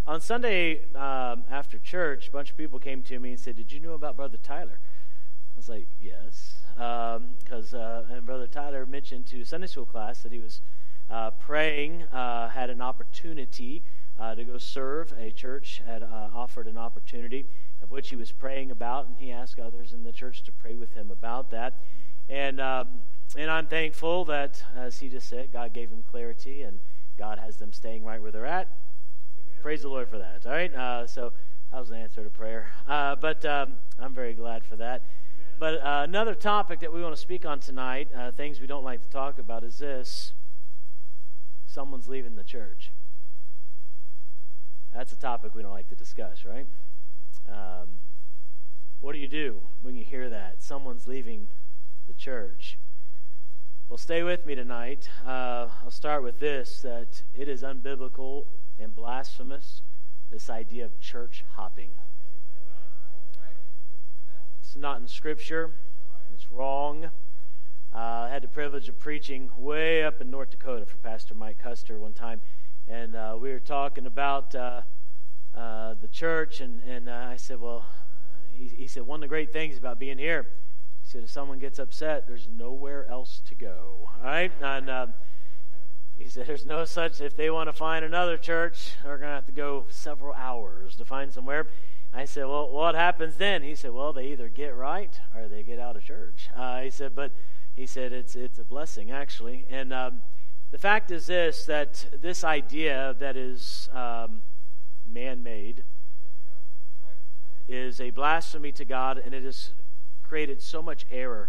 On Sunday after church, a bunch of people came to me and said, "Did you know about Brother Tyler?" I was like, "Yes," because and Brother Tyler mentioned to Sunday school class that he was praying, had an opportunity to go serve a church, had offered an opportunity of which he was praying about, and he asked others in the church to pray with him about that. And I'm thankful that, as he just said, God gave him clarity, and God has them staying right where they're at. Amen. Praise the Lord for that. All right, so that was an answer to prayer. But I'm very glad for that. Amen. But another topic that we want to speak on tonight, things we don't like to talk about, is this: someone's leaving the church. That's a topic we don't like to discuss, right? What do you do when you hear that? Someone's leaving the church. Well, stay with me tonight. I'll start with this, that it is unbiblical and blasphemous, this idea of church hopping. It's not in Scripture. It's wrong. I had the privilege of preaching way up in North Dakota for Pastor Mike Custer one time, and we were talking about the church, and I said, well, he said, one of the great things about being here, he said, if someone gets upset, there's nowhere else to go, all right? And he said, there's no such, if they want to find another church, they're going to have to go several hours to find somewhere. I said, well, what happens then? He said, well, they either get right or they get out of church. He said, it's a blessing, actually. And the fact is this, that this idea that is man-made is a blasphemy to God, and it has created so much error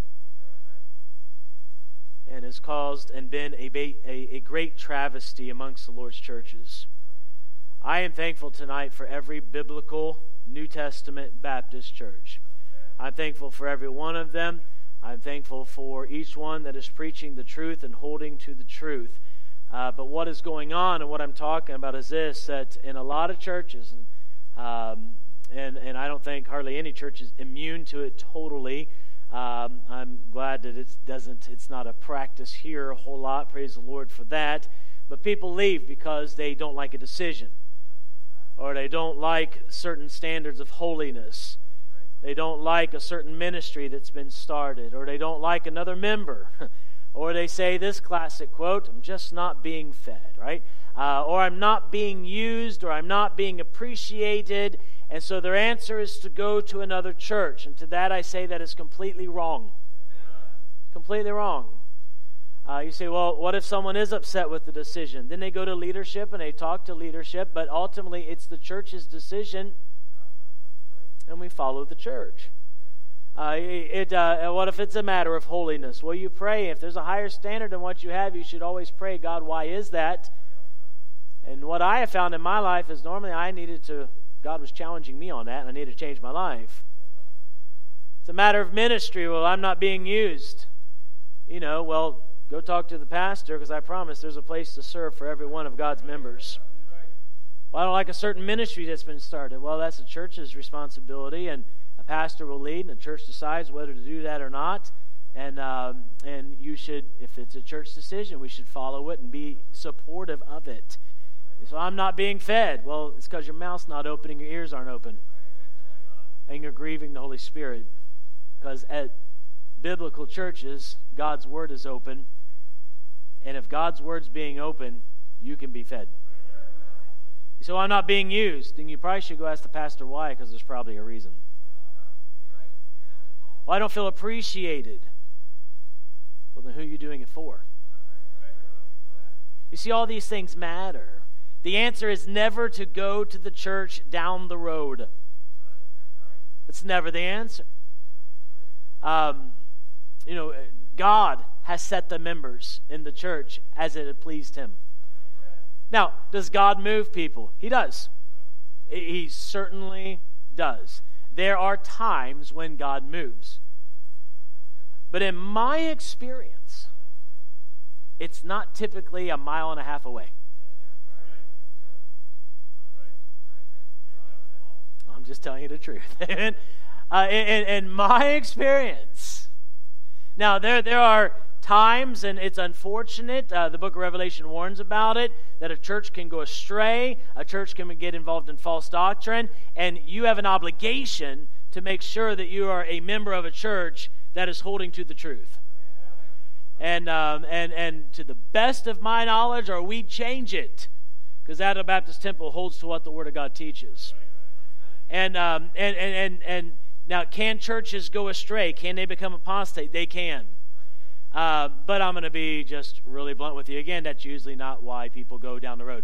and has caused and been a great travesty amongst the Lord's churches. I am thankful tonight for every biblical New Testament Baptist church. I'm thankful for every one of them. I'm thankful for each one that is preaching the truth and holding to the truth. But what is going on, and what I'm talking about, is this: that in a lot of churches, and I don't think hardly any church is immune to it totally. I'm glad that it's not a practice here a whole lot. Praise the Lord for that. But people leave because they don't like a decision, or they don't like certain standards of holiness. They don't like a certain ministry that's been started, or they don't like another member. Or they say this classic quote, I'm just not being fed, right? Or I'm not being used, or I'm not being appreciated. And so their answer is to go to another church. And to that I say that is completely wrong. Completely wrong. You say, well, what if someone is upset with the decision? Then they go to leadership and they talk to leadership, but ultimately it's the church's decision, and we follow the church. What if it's a matter of holiness? Well, you pray. If there's a higher standard than what you have, you should always pray, God, why is that? And what I have found in my life is normally God was challenging me on that, and I need to change my life. It's a matter of ministry. Well, I'm not being used. Well, go talk to the pastor, because I promise there's a place to serve for every one of God's members. Well, I don't like a certain ministry that's been started. Well, that's the church's responsibility, and a pastor will lead, and the church decides whether to do that or not. And you should, if it's a church decision, we should follow it and be supportive of it. So I'm not being fed. Well, it's because your mouth's not open and your ears aren't open. And you're grieving the Holy Spirit. Because at biblical churches, God's Word is open. And if God's Word's being open, you can be fed. So I'm not being used. Then you probably should go ask the pastor why, because there's probably a reason. Well, I don't feel appreciated. Well, then who are you doing it for? You see, all these things matter. The answer is never to go to the church down the road. It's never the answer. God has set the members in the church as it had pleased Him. Now, does God move people? He does. He certainly does. There are times when God moves. But in my experience, it's not typically a mile and a half away. I'm just telling you the truth. In my experience. Now, there are times, and it's unfortunate, the book of Revelation warns about it, that a church can go astray, a church can get involved in false doctrine, and you have an obligation to make sure that you are a member of a church that is holding to the truth. And to the best of my knowledge, or we change it, because Adel Baptist Temple holds to what the Word of God teaches. And now, can churches go astray? Can they become apostate? They can. But I'm going to be just really blunt with you. Again, that's usually not why people go down the road.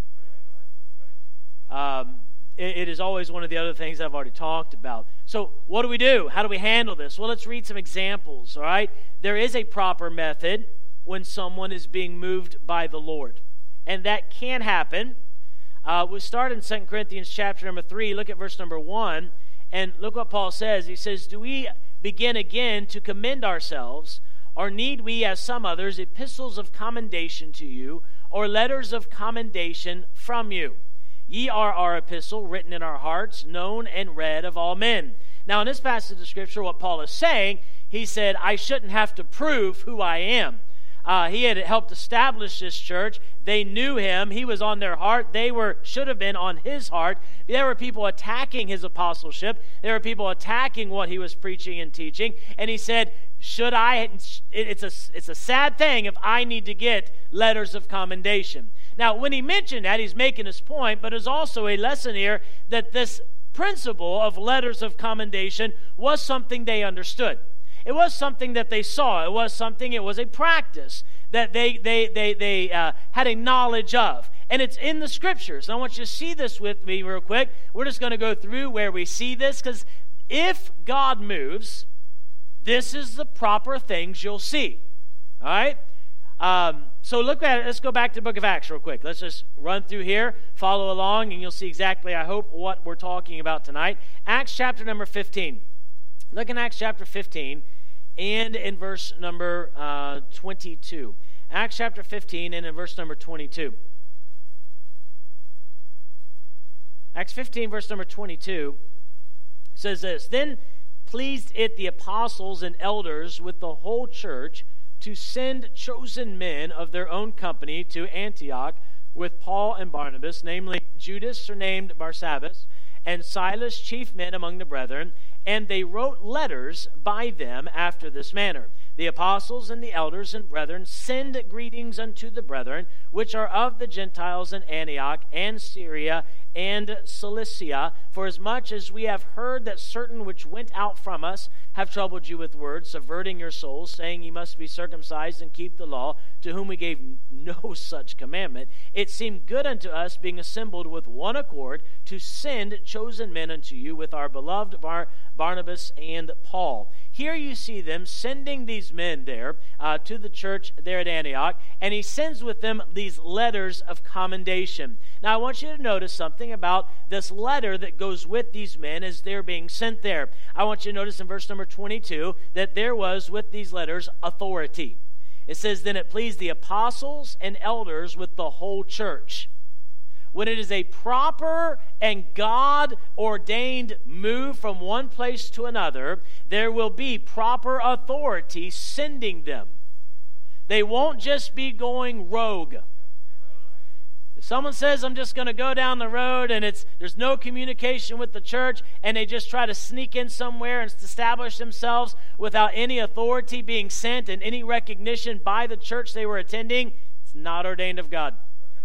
It is always one of the other things I've already talked about. So what do we do? How do we handle this? Well, let's read some examples, all right? There is a proper method when someone is being moved by the Lord. And that can happen. We start in 2 Corinthians chapter number 3. Look at verse number 1. And look what Paul says. He says, "Do we begin again to commend ourselves, or need we, as some others, epistles of commendation to you, or letters of commendation from you? Ye are our epistle, written in our hearts, known and read of all men." Now, in this passage of Scripture, what Paul is saying, he said, I shouldn't have to prove who I am. He had helped establish this church. They knew him. He was on their heart. They should have been on his heart. There were people attacking his apostleship. There were people attacking what he was preaching and teaching. And he said, should I? It's a sad thing if I need to get letters of commendation. Now, when he mentioned that, he's making his point, but there's also a lesson here that this principle of letters of commendation was something they understood. It was something that they saw. It was a practice that they had a knowledge of. And it's in the Scriptures. And I want you to see this with me real quick. We're just going to go through where we see this, because if God moves, this is the proper things you'll see. All right? So look at it. Let's go back to the book of Acts real quick. Let's just run through here, follow along, and you'll see exactly, I hope, what we're talking about tonight. Acts chapter number 15. Look in Acts chapter 15 and in verse number 22. Acts chapter 15 and in verse number 22. Acts 15, verse number 22 says this, "Then pleased it the apostles and elders with the whole church to send chosen men of their own company to Antioch with Paul and Barnabas, namely Judas, surnamed Barsabbas, and Silas, chief men among the brethren, and they wrote letters by them after this manner. The apostles and the elders and brethren send greetings unto the brethren, which are of the Gentiles in Antioch and Syria and Cilicia, for as much as we have heard that certain which went out from us have troubled you with words, subverting your souls, saying ye must be circumcised and keep the law, to whom we gave no such commandment. It seemed good unto us, being assembled with one accord, to send chosen men unto you with our beloved Barnabas and Paul." Here you see them sending these men there to the church there at Antioch, and he sends with them these letters of commendation. Now I want you to notice something about this letter that goes with these men as they're being sent there. I want you to notice in verse number 22 that there was with these letters authority. It says, "Then it pleased the apostles and elders with the whole church." When it is a proper and God-ordained move from one place to another, there will be proper authority sending them. They won't just be going rogue. If someone says, I'm just going to go down the road and there's no communication with the church, and they just try to sneak in somewhere and establish themselves without any authority being sent and any recognition by the church they were attending, it's not ordained of God.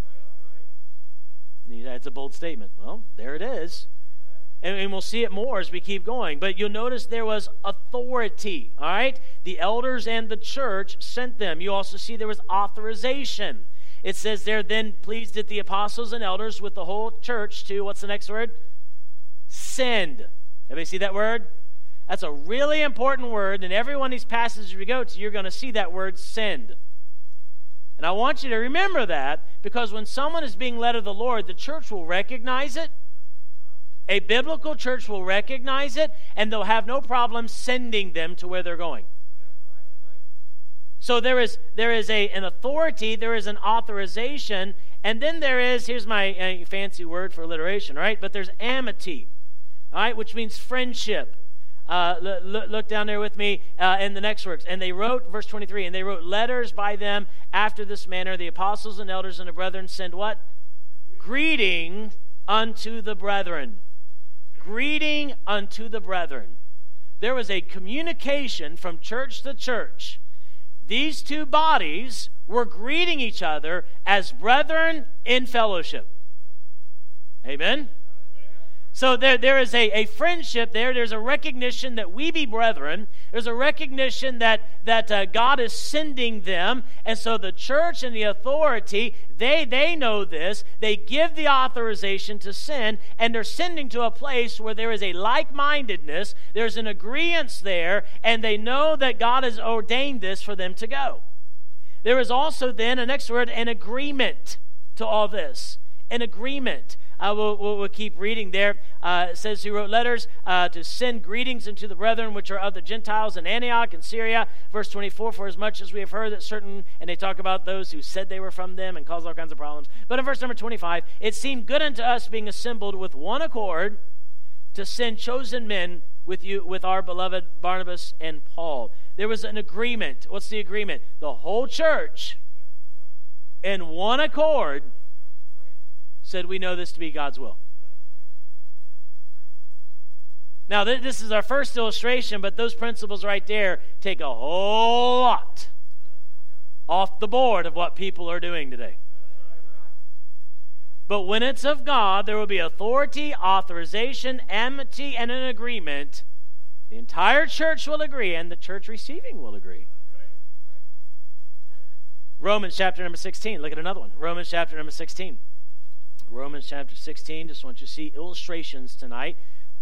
That's a bold statement. Well, there it is. And we'll see it more as we keep going. But you'll notice there was authority, all right? The elders and the church sent them. You also see there was authorization. It says there, "Then pleased it the apostles and elders with the whole church to," what's the next word? Send. Everybody see that word? That's a really important word. And every one of these passages we go to, you're going to see that word send. And I want you to remember that, because when someone is being led of the Lord, the church will recognize it. A biblical church will recognize it, and they'll have no problem sending them to where they're going. So there is an authority, there is an authorization, and then there is, here's my fancy word for alliteration, all right? But there's amity, all right, which means friendship. Look down there with me in the next words. And they wrote, verse 23, and they wrote letters by them after this manner. The apostles and elders and the brethren send what? Greeting unto the brethren. Greeting unto the brethren. There was a communication from church to church. These two bodies were greeting each other as brethren in fellowship. Amen? So there is a friendship there. There's a recognition that we be brethren. There's a recognition that God is sending them. And so the church and the authority, they know this. They give the authorization to send, and they're sending to a place where there is a like-mindedness. There's an agreement there, and they know that God has ordained this for them to go. There is also then, a next word, an agreement to all this. An agreement. We'll keep reading there. It says he wrote letters to send greetings unto the brethren which are of the Gentiles in Antioch and Syria. Verse 24, for as much as we have heard that certain, and they talk about those who said they were from them and caused all kinds of problems. But in verse number 25, it seemed good unto us being assembled with one accord to send chosen men with you, with our beloved Barnabas and Paul. There was an agreement. What's the agreement? The whole church in one accord said, we know this to be God's will. Now, this is our first illustration, but those principles right there take a whole lot off the board of what people are doing today. But when it's of God, there will be authority, authorization, amity, and an agreement. The entire church will agree, and the church receiving will agree. Romans chapter number 16. Look at another one. Romans chapter number 16. Romans chapter 16. Just want you to see illustrations tonight.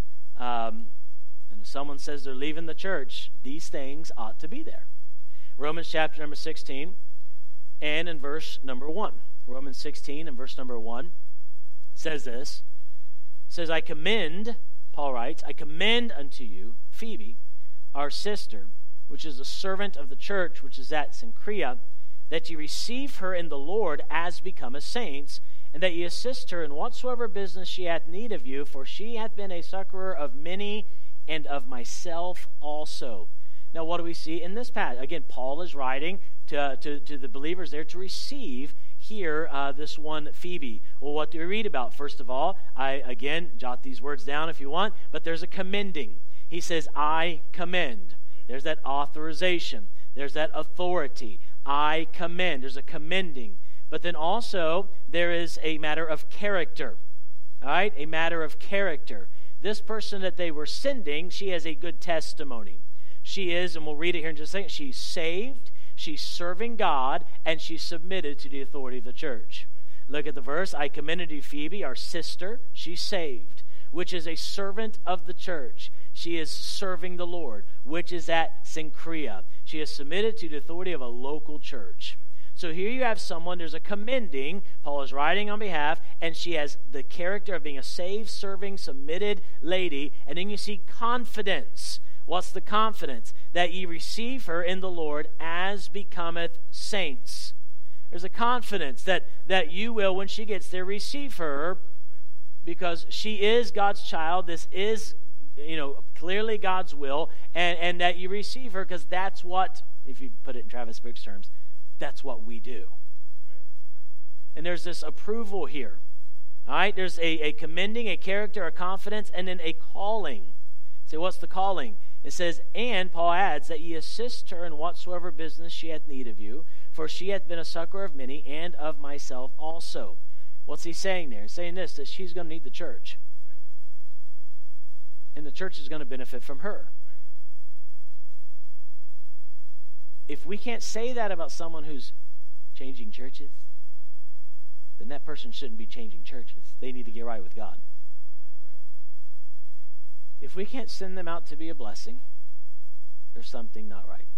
And if someone says they're leaving the church, these things ought to be there. Romans chapter number 16 and in verse number 1. Romans 16 and verse number 1 says this. It says, I commend, Paul writes, I commend unto you Phoebe, our sister, which is a servant of the church, which is at Cenchrea, that ye receive her in the Lord as becometh saints, and that ye assist her in whatsoever business she hath need of you, for she hath been a succorer of many, and of myself also. Now, what do we see in this passage? Again, Paul is writing to the believers there to receive here this one Phoebe. Well, what do we read about? First of all, again, jot these words down if you want, but there's a commending. He says, I commend. There's that authorization. There's that authority. I commend. There's a commending. But then also, there is a matter of character. All right? A matter of character. This person that they were sending, she has a good testimony. She is, and we'll read it here in just a second, she's saved, she's serving God, and she's submitted to the authority of the church. Look at the verse. I commended you Phoebe, our sister, she's saved, which is a servant of the church. She is serving the Lord, which is at Cenchrea. She is submitted to the authority of a local church. So here you have someone, there's a commending, Paul is writing on behalf, and she has the character of being a saved, serving, submitted lady. And then you see confidence. What's the confidence? That ye receive her in the Lord as becometh saints. There's a confidence that you will, when she gets there, receive her because she is God's child. This is, clearly God's will, and that you receive her because that's what, if you put it in Travis Brooks' terms, that's what we do. And there's this approval here. All right, there's a commending, a character, a confidence, and then a calling. So what's the calling? It says, and Paul adds that ye assist her in whatsoever business she hath need of you, for she hath been a succor of many, and of myself also. What's he saying there? He's saying this, that she's going to need the church. And the church is going to benefit from her. If we can't say that about someone who's changing churches, then that person shouldn't be changing churches. They need to get right with God. If we can't send them out to be a blessing, there's something not right.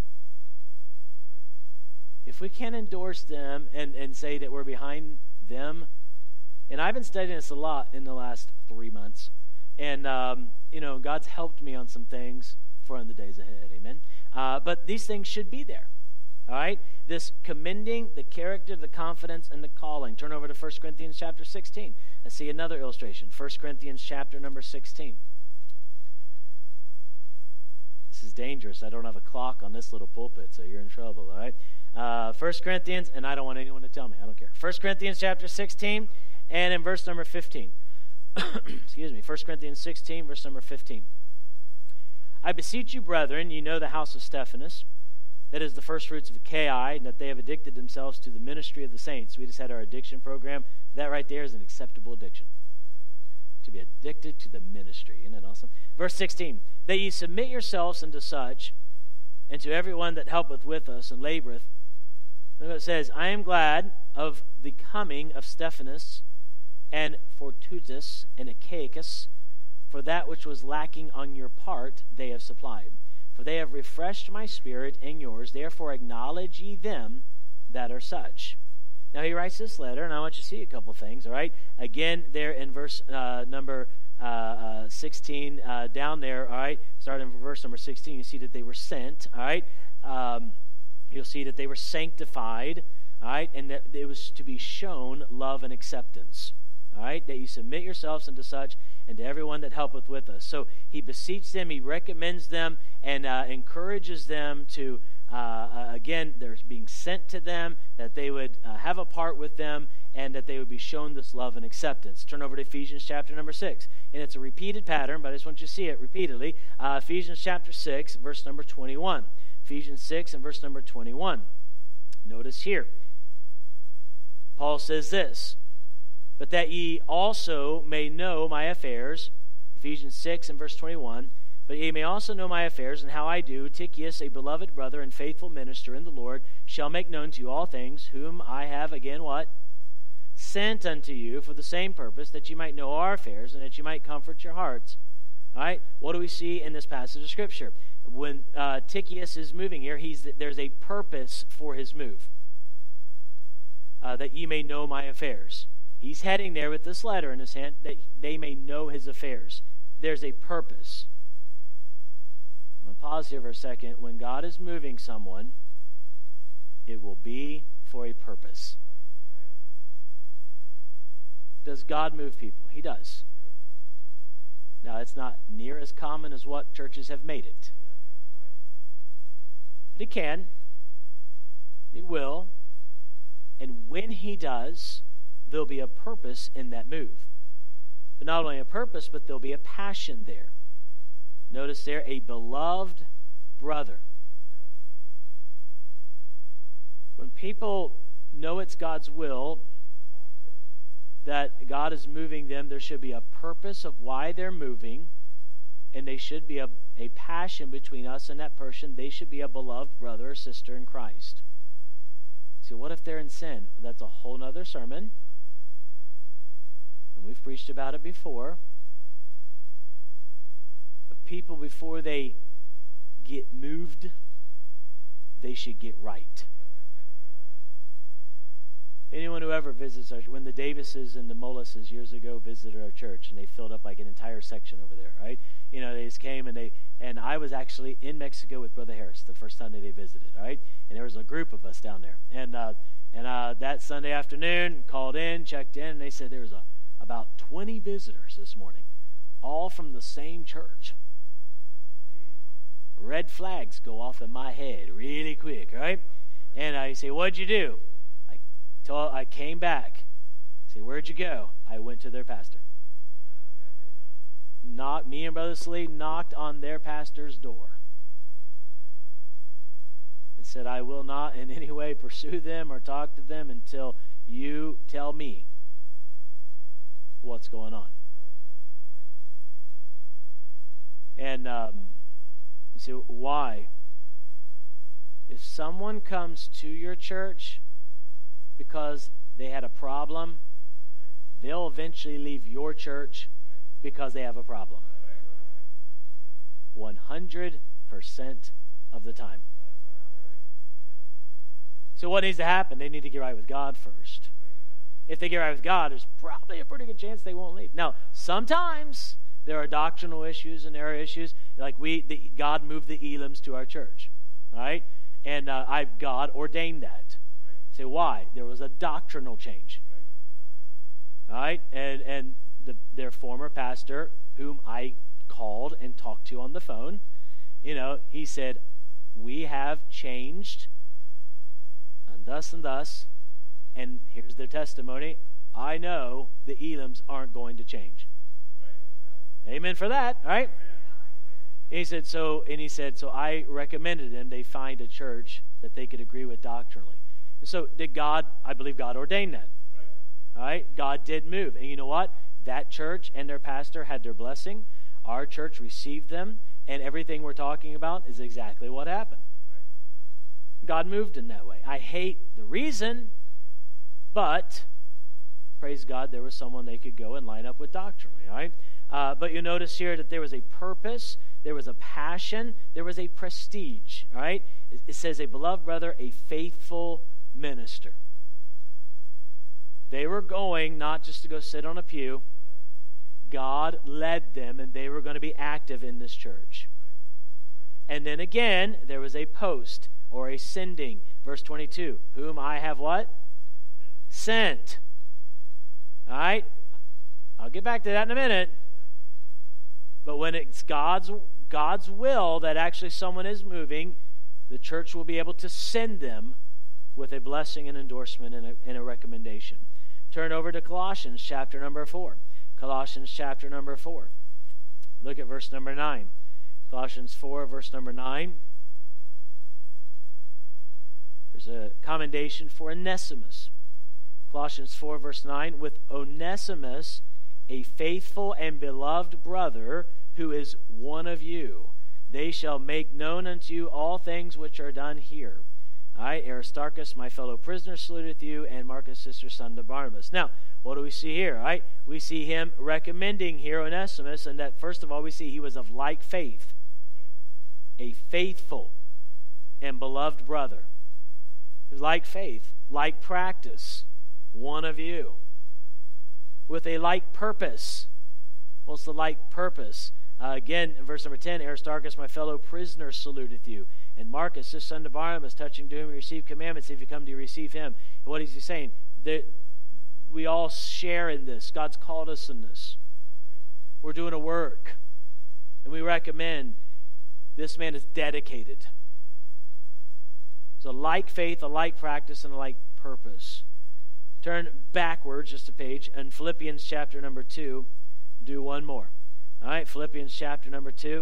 If we can't endorse them and say that we're behind them, and I've been studying this a lot in the last 3 months, and God's helped me on some things for in the days ahead, amen? But these things should be there, all right? This commending, the character, the confidence, and the calling. Turn over to 1 Corinthians chapter 16. Let's see another illustration. 1 Corinthians chapter number 16. This is dangerous. I don't have a clock on this little pulpit, so you're in trouble, all right? 1 Corinthians, and I don't want anyone to tell me. I don't care. 1 Corinthians chapter 16, and in verse number 15. Excuse me. 1 Corinthians 16, verse number 15. I beseech you, brethren, you know the house of Stephanas, that is the first fruits of Achaia, and that they have addicted themselves to the ministry of the saints. We just had our addiction program. That right there is an acceptable addiction. To be addicted to the ministry. Isn't that awesome? Verse 16. That ye submit yourselves unto such, and to everyone that helpeth with us and laboreth. Look what it says. I am glad of the coming of Stephanas and Fortunatus and Achaicus, for that which was lacking on your part they have supplied. For they have refreshed my spirit and yours. Therefore acknowledge ye them that are such. Now he writes this letter, and I want you to see a couple things, all right? Again, there in verse number 16, down there, all right? Starting in verse number 16, you see that they were sent, all right? You'll see that they were sanctified, all right? And that it was to be shown love and acceptance, all right? That you submit yourselves unto such, and to everyone that helpeth with us. So he beseeches them, he recommends them, and encourages them to, again, they're being sent to them, that they would have a part with them, and that they would be shown this love and acceptance. Turn over to Ephesians chapter number 6. And it's a repeated pattern, but I just want you to see it repeatedly. Ephesians chapter 6, verse number 21. Ephesians 6 and verse number 21. Notice here. Paul says this, but that ye also may know my affairs, Ephesians 6 and verse 21, but ye may also know my affairs and how I do. Tychicus, a beloved brother and faithful minister in the Lord, shall make known to you all things, whom I have, again, what? Sent unto you for the same purpose, that ye might know our affairs and that ye might comfort your hearts. All right? What do we see in this passage of Scripture? When Tychicus is moving here, there's a purpose for his move. That ye may know my affairs. He's heading there with this letter in his hand, that they may know his affairs. There's a purpose. I'm going to pause here for a second. When God is moving someone, it will be for a purpose. Does God move people? He does. Now, it's not near as common as what churches have made it. But he can. He will. And when he does, there'll be a purpose in that move. But not only a purpose, but there'll be a passion there. Notice there, a beloved brother. When people know it's God's will, that God is moving them, there should be a purpose of why they're moving, and they should be a passion between us and that person. They should be a beloved brother or sister in Christ. So what if they're in sin? That's a whole other sermon. And we've preached about it before. But people, before they get moved, they should get right. Anyone who ever visits our church, when the Davises and the Mullises years ago visited our church, and they filled up like an entire section over there, right? You know, they just came, and I was actually in Mexico with Brother Harris the first time that they visited, right? And there was a group of us down there. And that Sunday afternoon, called in, checked in, and they said there was about 20 visitors this morning, all from the same church. Red flags go off in my head really quick, right? And I say, what'd you do? I came back. I say, where'd you go? I went to their pastor. Me and Brother Slee knocked on their pastor's door and said, I will not in any way pursue them or talk to them until you tell me what's going on. And you say, why? If someone comes to your church because they had a problem, they'll eventually leave your church because they have a problem. 100% of the time. So what needs to happen? They need to get right with God first. If they get right with God, there's probably a pretty good chance they won't leave. Now, sometimes there are doctrinal issues and there are issues like God moved the Elims to our church, all right? And God ordained that. Say, why? There was a doctrinal change. All right? And their former pastor, whom I called and talked to on the phone, he said, we have changed and thus, and here's their testimony. I know the Elims aren't going to change. Right. Amen for that, right? He said, so I recommended them they find a church that they could agree with doctrinally. And so I believe God ordained that. Right. All right? God did move. And you know what? That church and their pastor had their blessing. Our church received them, and everything we're talking about is exactly what happened. God moved in that way. I hate the reason, but praise God, there was someone they could go and line up with doctrinally, right? But you notice here that there was a purpose, there was a passion, there was a prestige, right? It says, a beloved brother, a faithful minister. They were going not just to go sit on a pew. God led them, and they were going to be active in this church. And then again, there was a post or a sending. Verse 22, whom I have what? Sent. All right? I'll get back to that in a minute. But when it's God's will that actually someone is moving, the church will be able to send them with a blessing and endorsement and a recommendation. Turn over to Colossians chapter number 4. Colossians chapter number 4. Look at verse number 9. Colossians 4, verse number 9. There's a commendation for Onesimus. Colossians 4, verse 9. With Onesimus, a faithful and beloved brother, who is one of you, they shall make known unto you all things which are done here. All right, Aristarchus, my fellow prisoner, saluteth you, and Marcus, sister, son of Barnabas. Now, what do we see here? All right, we see him recommending here Onesimus, and that first of all we see he was of like faith, a faithful and beloved brother. He was like faith, like practice, one of you, with a like purpose. What's the like purpose? Again, in verse number 10, Aristarchus, my fellow prisoner, saluteth you. And Marcus, his son of Barnabas, touching to whom you receive commandments, if you come to receive him. And what is he saying? We all share in this. God's called us in this. We're doing a work. And we recommend this man is dedicated. So like faith, a like practice, and a like purpose. Turn backwards just a page. In Philippians chapter number 2, do one more. All right, Philippians chapter number 2.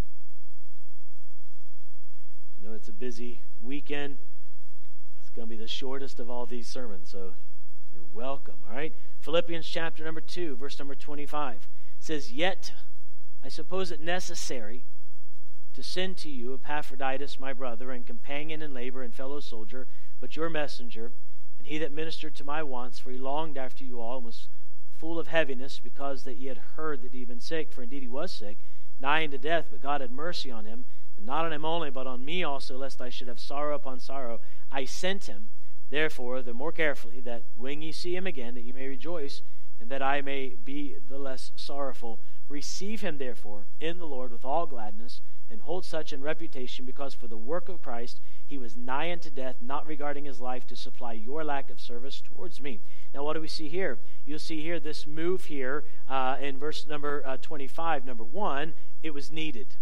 I know it's a busy weekend. It's going to be the shortest of all these sermons, so you're welcome. All right, Philippians chapter number 2, verse number 25 says, "Yet I suppose it necessary to send to you Epaphroditus, my brother, and companion in labor and fellow soldier, but your messenger, and he that ministered to my wants, for he longed after you all, and was full of heaviness, because that ye had heard that he had been sick, for indeed he was sick, nigh unto death, but God had mercy on him, and not on him only, but on me also, lest I should have sorrow upon sorrow. I sent him, therefore, the more carefully, that when ye see him again, that ye may rejoice, and that I may be the less sorrowful. Receive him, therefore, in the Lord with all gladness, and hold such in reputation, because for the work of Christ he was nigh unto death, not regarding his life, to supply your lack of service towards me." Now what do we see here? You'll see here this move here in verse number 25. Number 1, it was needed.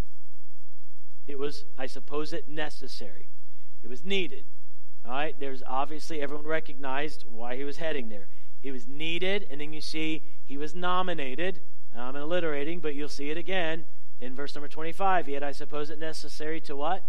It was, I suppose, it necessary. It was needed. All right, there's obviously, everyone recognized why he was heading there. It was needed, and then you see he was nominated. I'm alliterating, but you'll see it again in verse number 25. Yet I suppose it necessary to what?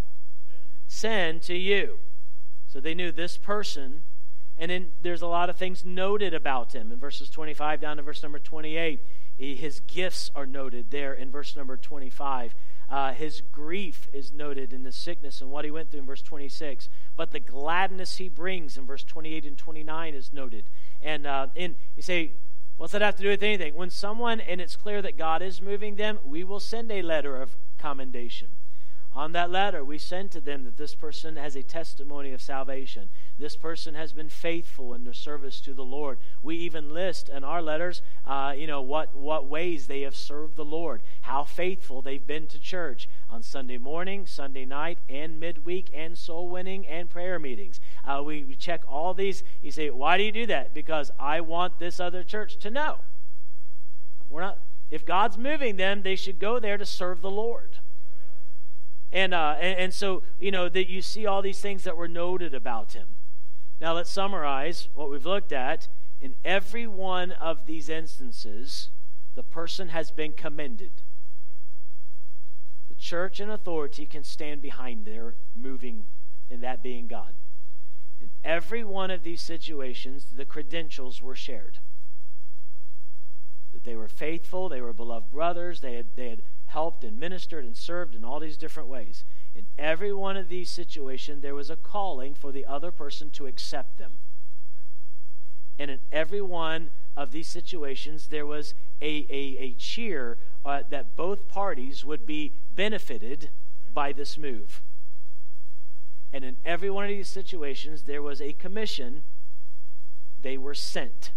Send to you. So they knew this person, and then there's a lot of things noted about him in verses 25 down to verse number 28. His gifts are noted there in verse number 25. His grief is noted in the sickness and what he went through in verse 26. But the gladness he brings in verse 28 and 29 is noted. And you say, what's that have to do with anything? When someone, and it's clear that God is moving them, we will send a letter of commendation. On that letter, we send to them that this person has a testimony of salvation. This person has been faithful in their service to the Lord. We even list in our letters, what ways they have served the Lord, how faithful they've been to church on Sunday morning, Sunday night, and midweek, and soul winning, and prayer meetings. We check all these. You say, why do you do that? Because I want this other church to know. If God's moving them, they should go there to serve the Lord. And so, that you see all these things that were noted about him. Now let's summarize what we've looked at. In every one of these instances, the person has been commended. The church and authority can stand behind their moving, and that being God. In every one of these situations, the credentials were shared. That they were faithful, they were beloved brothers, they had helped and ministered and served in all these different ways. In every one of these situations, there was a calling for the other person to accept them. And in every one of these situations, there was a cheer that both parties would be benefited by this move. And in every one of these situations, there was a commission. They were sent.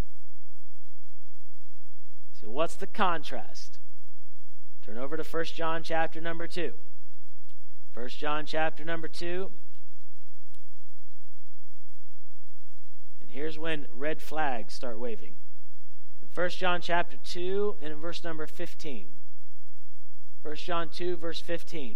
So what's the contrast? Turn over to 1 John chapter number 2. 1 John chapter number 2. And here's when red flags start waving. In 1 John chapter 2 and in verse number 15. 1 John 2 verse 15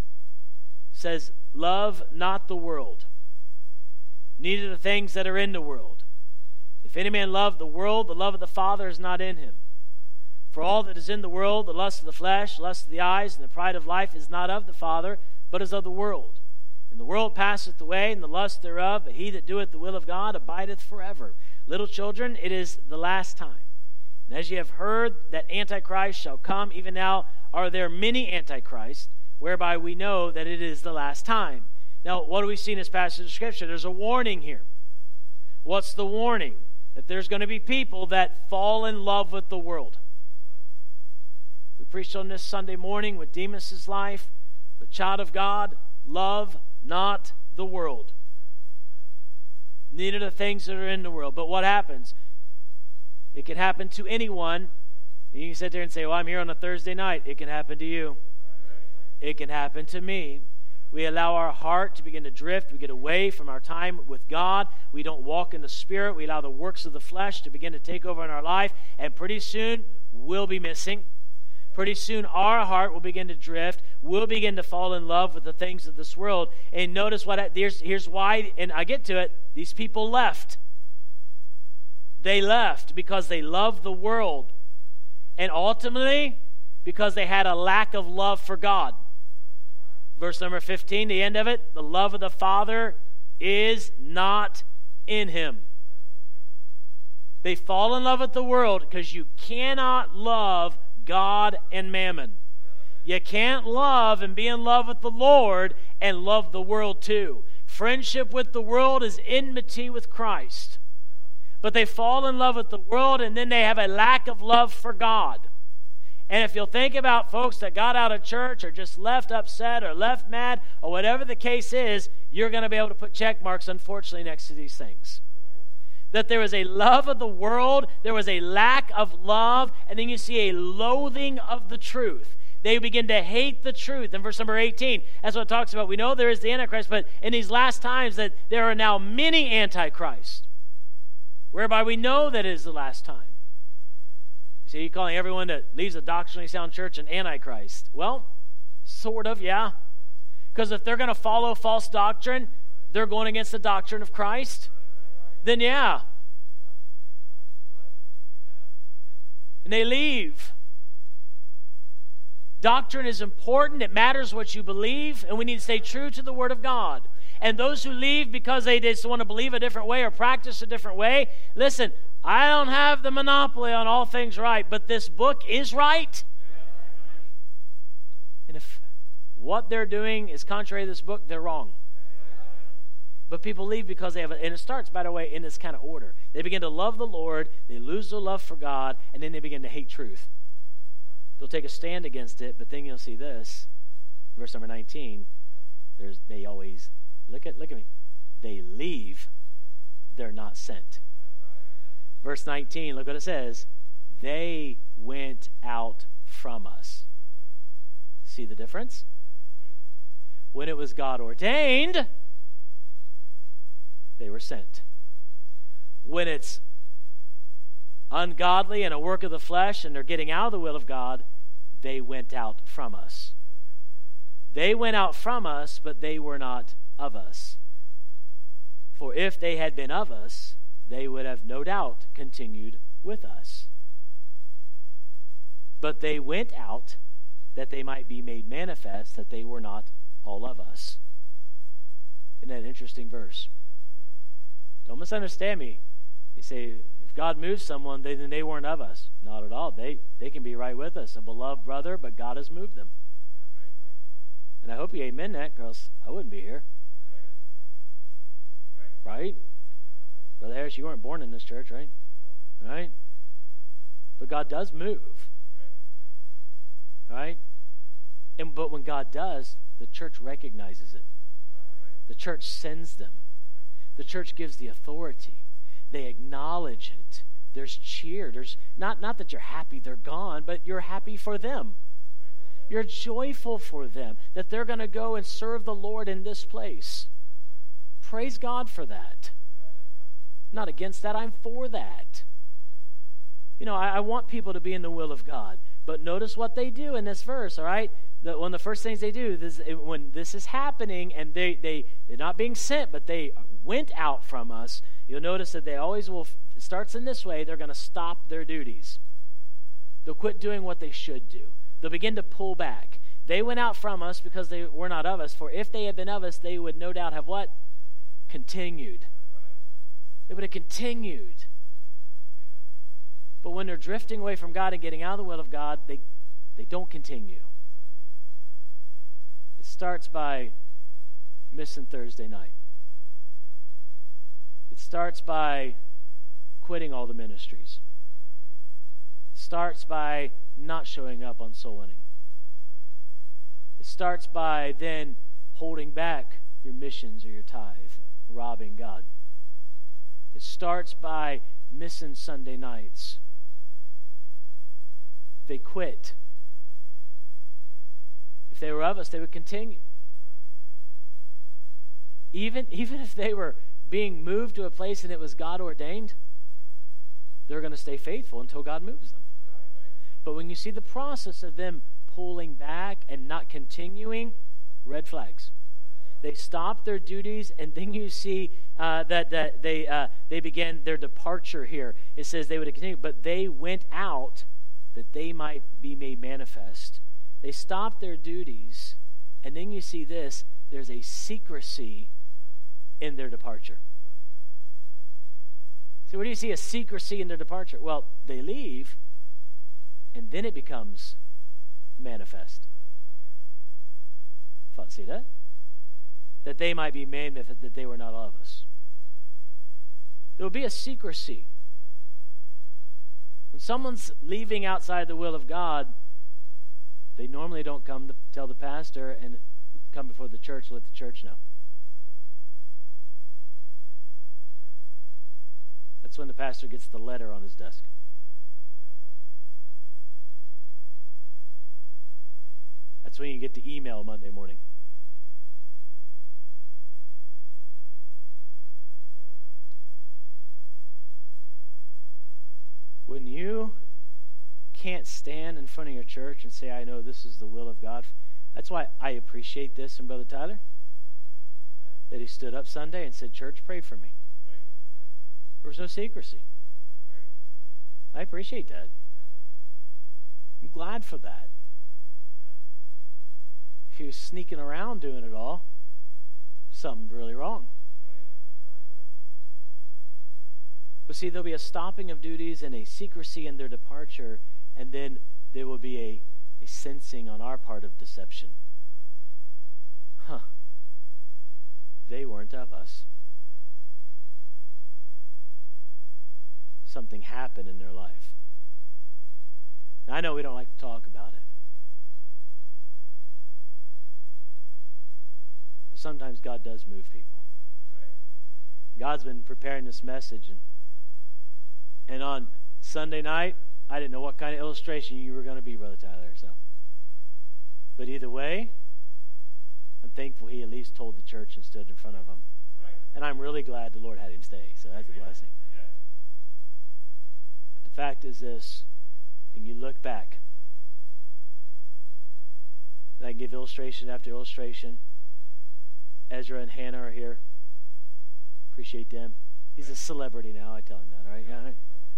says, "Love not the world, neither the things that are in the world. If any man love the world, the love of the Father is not in him. For all that is in the world, the lust of the flesh, lust of the eyes, and the pride of life is not of the Father, but is of the world. And the world passeth away, and the lust thereof, but he that doeth the will of God abideth forever. Little children, it is the last time. And as ye have heard that Antichrist shall come, even now are there many Antichrists, whereby we know that it is the last time." Now, what do we see in this passage of Scripture? There's a warning here. What's the warning? That there's going to be people that fall in love with the world. We preached on this Sunday morning with Demas' life. But child of God, love not the world, neither the things that are in the world. But what happens? It can happen to anyone. And you can sit there and say, "Well, I'm here on a Thursday night." It can happen to you. It can happen to me. We allow our heart to begin to drift. We get away from our time with God. We don't walk in the Spirit. We allow the works of the flesh to begin to take over in our life. And pretty soon, we'll be missing. Pretty soon, our heart will begin to drift. We'll begin to fall in love with the things of this world. And notice here's why, and I get to it, these people left. They left because they loved the world. And ultimately, because they had a lack of love for God. Verse number 15, the end of it, "The love of the Father is not in him." They fall in love with the world because you cannot love God and mammon. You can't love and be in love with the Lord and love the world too. Friendship with the world is enmity with Christ. But they fall in love with the world and then they have a lack of love for God. And if you'll think about folks that got out of church or just left upset or left mad or whatever the case is, you're going to be able to put check marks, unfortunately, next to these things. That there was a love of the world, there was a lack of love, and then you see a loathing of the truth. They begin to hate the truth. In verse number 18, that's what it talks about. We know there is the Antichrist, but in these last times that there are now many Antichrists, whereby we know that it is the last time. So you're calling everyone that leaves a doctrinally sound church an Antichrist. Well, sort of, yeah. Because if they're going to follow false doctrine, they're going against the doctrine of Christ. Then yeah. And they leave. Doctrine is important. It matters what you believe, and we need to stay true to the Word of God. And those who leave because they just want to believe a different way or practice a different way, listen, I don't have the monopoly on all things right, but this book is right. And if what they're doing is contrary to this book, they're wrong. But people leave because they have and it starts, by the way, in this kind of order. They begin to love the Lord, they lose their love for God, and then they begin to hate truth. They'll take a stand against it, but then you'll see this. Verse number 19, they always, look at me. They leave, they're not sent. Verse 19, look what it says. They went out from us. See the difference? When it was God ordained, they were sent. When it's ungodly and a work of the flesh and they're getting out of the will of God, they went out from us. They went out from us, but they were not of us. For if they had been of us, they would have no doubt continued with us. But they went out that they might be made manifest that they were not all of us. Isn't that an interesting verse? Don't misunderstand me. You say, if God moves someone, then they weren't of us. Not at all. They can be right with us, a beloved brother, but God has moved them. And I hope you amen that, girls. I wouldn't be here. Right? Brother Harris, you weren't born in this church, right? Right? But God does move. Right? But when God does, the church recognizes it. The church sends them. The church gives the authority. They acknowledge it. There's cheer. There's not that you're happy they're gone, but you're happy for them. You're joyful for them that they're going to go and serve the Lord in this place. Praise God for that. Not against that, I'm for that. You know, I want people to be in the will of God. But notice what they do in this verse, all right? One of the first things they do, when this is happening and they're not being sent, but they went out from us, you'll notice that they always will, it starts in this way, they're going to stop their duties. They'll quit doing what they should do. They'll begin to pull back. They went out from us because they were not of us, for if they had been of us, they would no doubt have what? Continued. They would have continued. But when they're drifting away from God and getting out of the will of God, they don't continue. It starts by missing Thursday night. It starts by quitting all the ministries. It starts by not showing up on soul winning. It starts by then holding back your missions or your tithe, robbing God. It starts by missing Sunday nights. They quit. If they were of us, they would continue. Even if they were being moved to a place and it was God ordained, they're going to stay faithful until God moves them. But when you see the process of them pulling back and not continuing, red flags. They stop their duties, and then you see that they began their departure here. It says they would continue, but they went out that they might be made manifest. They stopped their duties, and then you see this, there's a secrecy in their departure. So where do you see a secrecy in their departure? Well, they leave, and then it becomes manifest. See that? That they might be manifest, that they were not of us. There will be a secrecy. When someone's leaving outside the will of God, they normally don't come to tell the pastor and come before the church, let the church know. That's when the pastor gets the letter on his desk. That's when you get the email Monday morning. When you can't stand in front of your church and say, I know this is the will of God, that's why I appreciate this in Brother Tyler, that he stood up Sunday and said, church, pray for me. There was no secrecy. I appreciate that. I'm glad for that. If he was sneaking around doing it all, something's really wrong. But see, there'll be a stopping of duties and a secrecy in their departure, and then there will be a sensing on our part of deception. They weren't of us. Something happened in their life. Now, I know we don't like to talk about it. But sometimes God does move people. God's been preparing this message, and on Sunday night, I didn't know what kind of illustration you were going to be, Brother Tyler. But either way, I'm thankful he at least told the church and stood in front of them. And I'm really glad the Lord had him stay, so that's a blessing. But the fact is this, and you look back, and I can give illustration after illustration. Ezra and Hannah are here. Appreciate them. He's a celebrity now. I tell him that, all right? Yeah, right?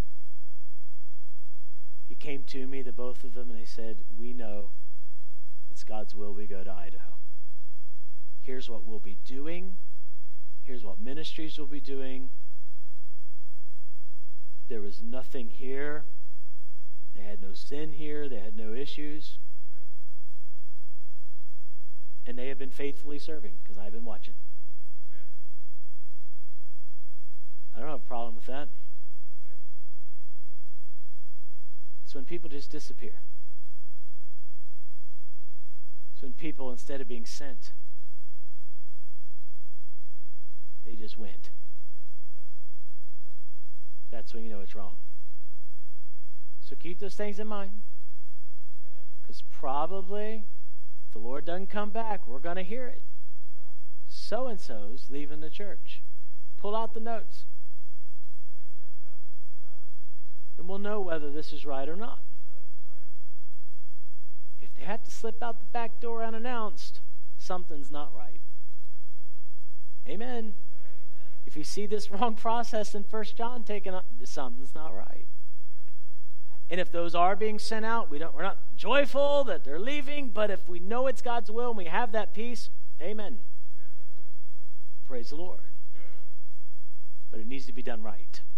He came to me, the both of them, and they said, we know it's God's will we go to Idaho. Here's what we'll be doing. Here's what ministries will be doing. There was nothing here. They had no sin here. They had no issues. And they have been faithfully serving because I've been watching. I don't have a problem with that. It's when people just disappear. It's when people, instead of being sent, they just went. That's when you know it's wrong. So keep those things in mind. Because probably, if the Lord doesn't come back, we're going to hear it. So-and-so's leaving the church. Pull out the notes. And we'll know whether this is right or not. If they have to slip out the back door unannounced, something's not right. Amen. If you see this wrong process in 1 John taken up, something's not right. And if those are being sent out, we're not joyful that they're leaving, but if we know it's God's will and we have that peace, amen. Praise the Lord. But it needs to be done right.